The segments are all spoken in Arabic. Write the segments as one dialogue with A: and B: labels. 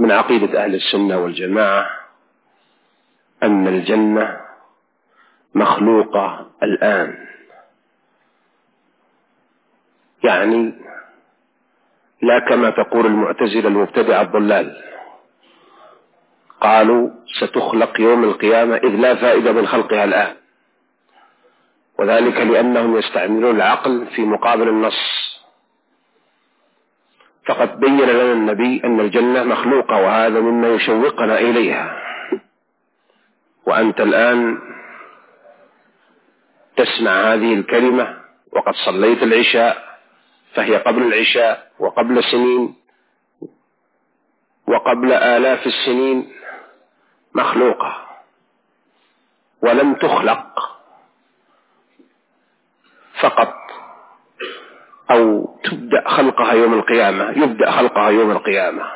A: من عقيدة أهل السنة والجماعة أن الجنة مخلوقة الآن، يعني لا كما تقول المعتزلة المبتدعة الضلال، قالوا ستخلق يوم القيامة إذ لا فائدة من خلقها الآن، وذلك لأنهم يستعملون العقل في مقابل النص. فقد بين لنا النبي أن الجنة مخلوقة، وهذا مما يشوقنا إليها. وأنت الآن تسمع هذه الكلمة وقد صليت العشاء، فهي قبل العشاء وقبل سنين وقبل آلاف السنين مخلوقة، ولم تخلق فقط أو تبدأ خلقها يوم القيامة، يبدأ خلقها يوم القيامة.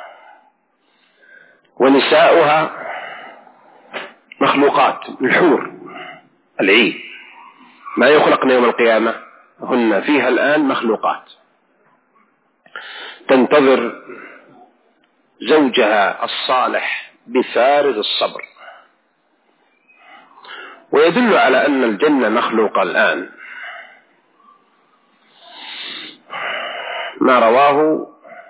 A: ونساؤها مخلوقات، الحور العين ما يخلقن يوم القيامة، هن فيها الآن مخلوقات تنتظر زوجها الصالح بفارغ الصبر. ويدل على أن الجنة مخلوقة الآن ما رواه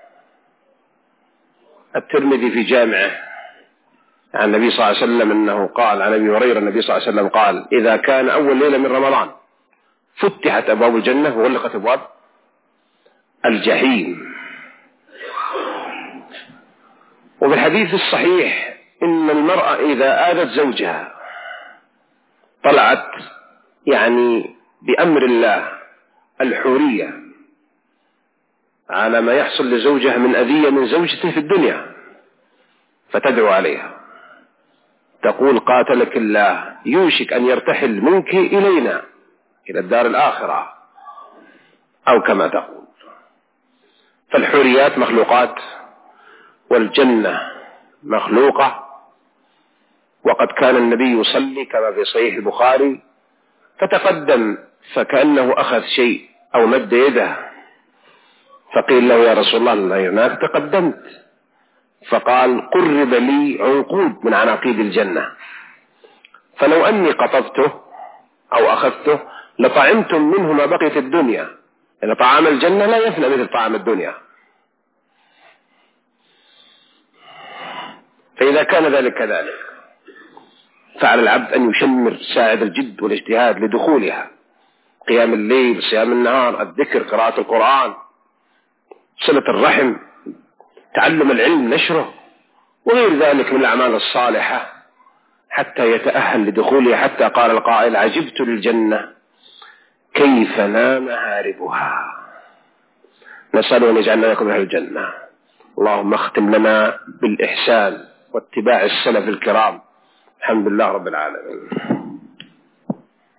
A: الترمذي في جامعه عن النبي صلى الله عليه وسلم أنه قال عن أبي هريرة النبي صلى الله عليه وسلم قال: إذا كان أول ليلة من رمضان فتحت أبواب الجنة وغلقت أبواب الجحيم. وفي الحديث الصحيح إن المرأة إذا آذت زوجها طلعت يعني بأمر الله الحورية على ما يحصل لزوجها من أذية من زوجته في الدنيا، فتدعو عليها تقول: قاتلك الله، يوشك أن يرتحل منك إلينا إلى الدار الآخرة، أو كما تقول. فالحوريات مخلوقات والجنة مخلوقة. وقد كان النبي يصلي كما في صحيح البخاري فتقدم فكأنه أخذ شيء أو مد يده، فقيل له: يا رسول الله هناك تقدمت. فقال: قرب لي عنقود من عناقيد الجنة، فلو أني قطفته أو أخذته لطعمتم منه ما بقيت الدنيا، لأن طعام الجنة لا يفنى مثل طعام الدنيا. فإذا كان ذلك كذلك فعلى العبد أن يشمر ساعد الجد والاجتهاد لدخولها، قيام الليل، صيام النهار، الذكر، قراءة القرآن، صلة الرحم، تعلم العلم، نشره، وغير ذلك من الأعمال الصالحة حتى يتأهل لدخولها. حتى قال القائل: عجبت للجنة كيف نام هاربها. نسأل أن يجعلنا لكم أهل الجنة. اللهم اختم لنا بالإحسان واتباع السلف الكرام. الحمد لله رب العالمين.